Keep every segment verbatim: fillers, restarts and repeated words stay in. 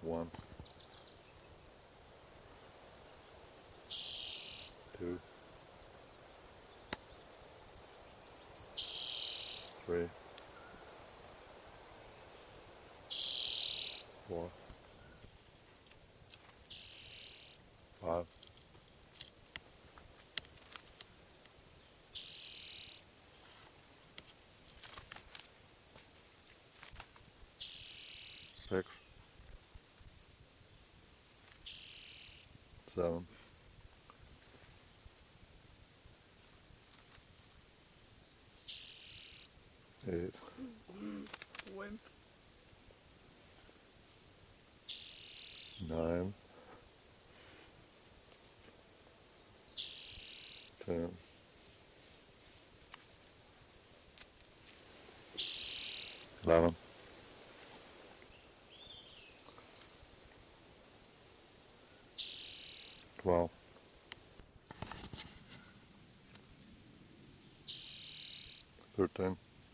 One, two, three, four, five, six, seven, eight, Wimp. nine, ten, eleven, twelve, thirteen,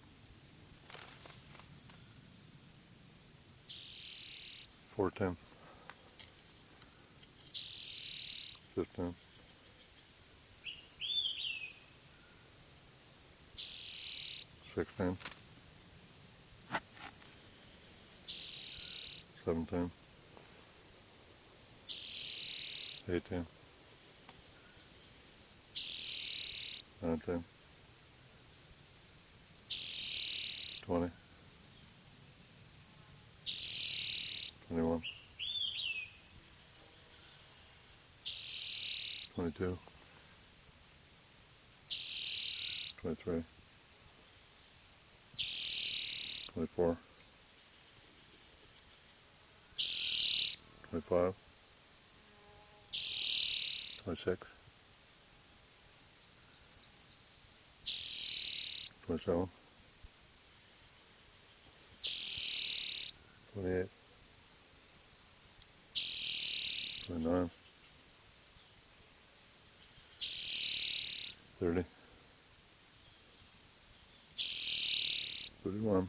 fourteen, fifteen, sixteen, seventeen, eighteen, nineteen, twenty, twenty-one, twenty-two, twenty-three, twenty-four, twenty-five, twenty-six, twenty-seven, twenty-eight, twenty-nine, thirty, thirty-one,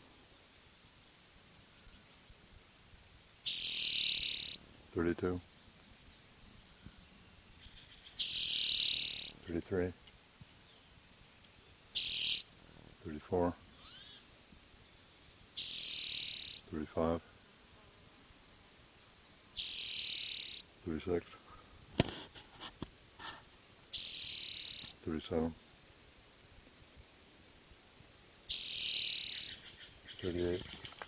thirty-two, thirty-three, thirty-four, thirty-five, thirty-six, thirty-seven, thirty-eight,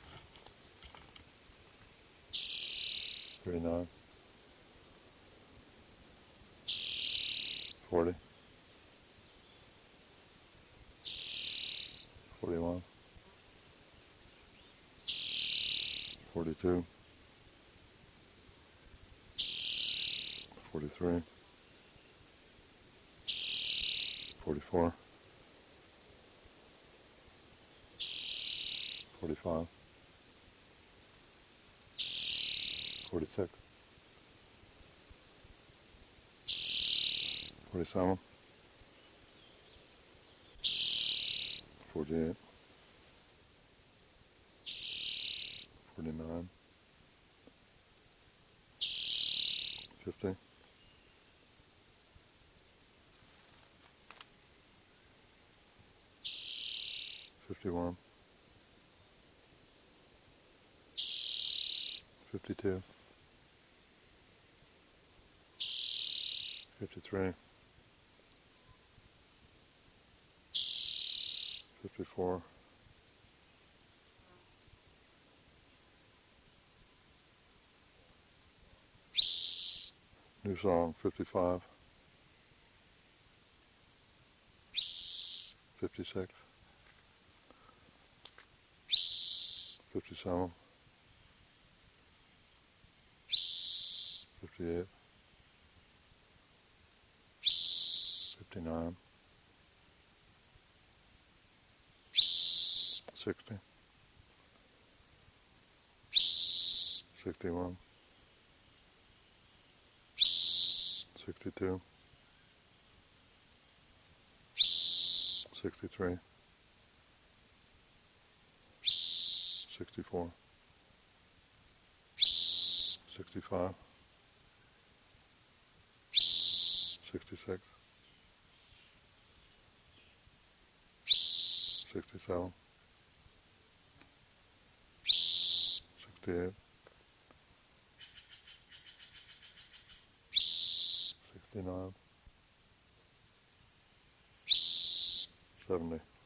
thirty-nine, forty, forty-one, forty-two, forty-three, forty-four, forty-five, forty-six, forty-seven, forty-eight, forty-nine, fifty, fifty-one, fifty-two, fifty-three, fifty-four, new song, fifty-five, fifty-six, fifty-seven, fifty-eight, fifty-nine, sixty, sixty-one, sixty-two, sixty-three, sixty-four, sixty-five, sixty-six, sixty-seven, sixty-eight, sixty-nine, seventy.